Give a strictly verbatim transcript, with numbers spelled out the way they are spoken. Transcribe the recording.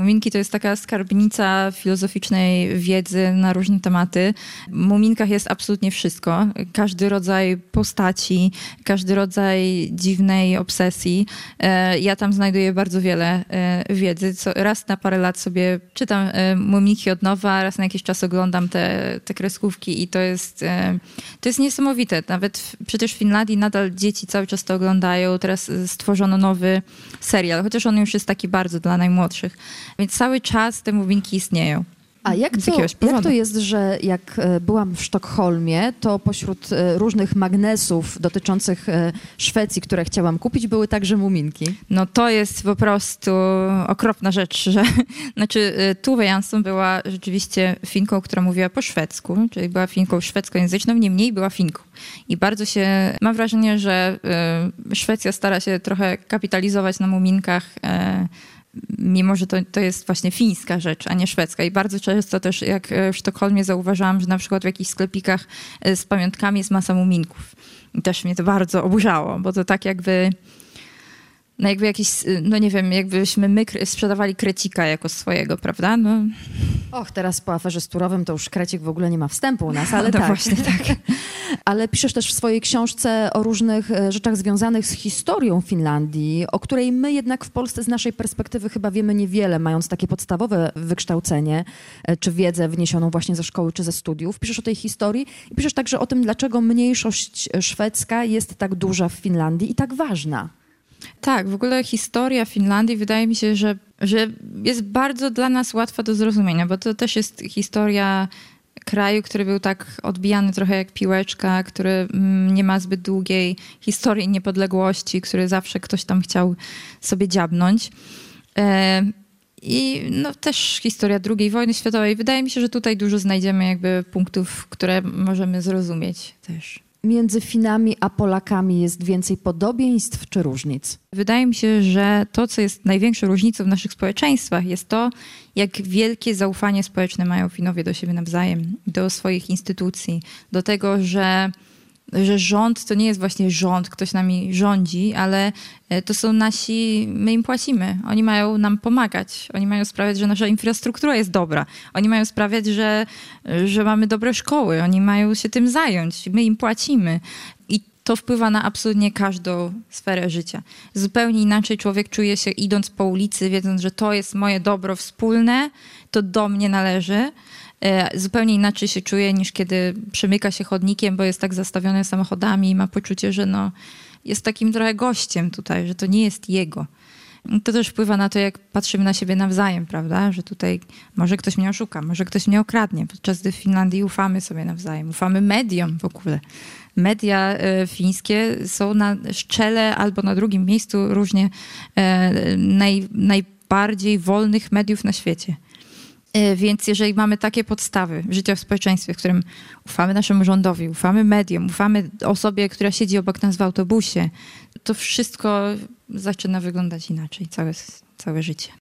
Muminki to jest taka skarbnica filozoficznej wiedzy na różne tematy. W Muminkach jest absolutnie wszystko. Każdy rodzaj postaci, każdy rodzaj dziwnej obsesji. Ja tam znajduję bardzo wiele wiedzy. Co, raz na parę lat sobie czytam Muminki od nowa, raz na jakiś czas oglądam te, te kreskówki i to jest, to jest niesamowite. Nawet w, przecież w Finlandii nadal dzieci cały czas to oglądają. Teraz stworzono nowy serial, chociaż on już jest taki bardzo dla najmłodszych. Więc cały czas te Muminki istnieją. A jak to, jak to jest, że jak byłam w Sztokholmie, to pośród różnych magnesów dotyczących Szwecji, które chciałam kupić, były także Muminki? No to jest po prostu okropna rzecz, że znaczy Tove Jansson była rzeczywiście Finką, która mówiła po szwedzku, czyli była Finką szwedzkojęzyczną, niemniej była Finką. I bardzo się, mam wrażenie, że Szwecja stara się trochę kapitalizować na Muminkach, mimo że to, to jest właśnie fińska rzecz, a nie szwedzka. I bardzo często też, jak w Sztokholmie zauważyłam, że na przykład w jakichś sklepikach z pamiątkami jest masa muminków. I też mnie to bardzo oburzało, bo to tak jakby, no jakby jakiś, no nie wiem, jakbyśmy my sprzedawali krecika jako swojego, prawda? No. Och, teraz po aferze z Turowym to już krecik w ogóle nie ma wstępu u nas, ale no tak. właśnie tak. Ale piszesz też w swojej książce o różnych rzeczach związanych z historią Finlandii, o której my jednak w Polsce z naszej perspektywy chyba wiemy niewiele, mając takie podstawowe wykształcenie, czy wiedzę wniesioną właśnie ze szkoły, czy ze studiów. Piszesz o tej historii i piszesz także o tym, dlaczego mniejszość szwedzka jest tak duża w Finlandii i tak ważna. Tak, w ogóle historia Finlandii wydaje mi się, że, że jest bardzo dla nas łatwa do zrozumienia, bo to też jest historia kraju, który był tak odbijany trochę jak piłeczka, który nie ma zbyt długiej historii niepodległości, który zawsze ktoś tam chciał sobie dziabnąć. I no, też historia drugiej wojny światowej. Wydaje mi się, że tutaj dużo znajdziemy jakby punktów, które możemy zrozumieć też. Między Finami a Polakami jest więcej podobieństw czy różnic? Wydaje mi się, że to, co jest największą różnicą w naszych społeczeństwach, jest to, jak wielkie zaufanie społeczne mają Finowie do siebie nawzajem, do swoich instytucji, do tego, że że rząd to nie jest właśnie rząd, ktoś nami rządzi, ale to są nasi, my im płacimy. Oni mają nam pomagać. Oni mają sprawiać, że nasza infrastruktura jest dobra. Oni mają sprawiać, że, że mamy dobre szkoły. Oni mają się tym zająć. My im płacimy. I to wpływa na absolutnie każdą sferę życia. Zupełnie inaczej człowiek czuje się idąc po ulicy, wiedząc, że to jest moje dobro wspólne, to do mnie należy. Zupełnie inaczej się czuje, niż kiedy przemyka się chodnikiem, bo jest tak zastawiony samochodami i ma poczucie, że no, jest takim trochę gościem tutaj, że to nie jest jego. To też wpływa na to, jak patrzymy na siebie nawzajem, prawda? Że tutaj może ktoś mnie oszuka, może ktoś mnie okradnie, podczas gdy w Finlandii ufamy sobie nawzajem, ufamy mediom w ogóle. Media fińskie są na szczele albo na drugim miejscu różnie naj, najbardziej wolnych mediów na świecie. Więc jeżeli mamy takie podstawy życia w społeczeństwie, w którym ufamy naszemu rządowi, ufamy mediom, ufamy osobie, która siedzi obok nas w autobusie, to wszystko zaczyna wyglądać inaczej, całe, całe życie.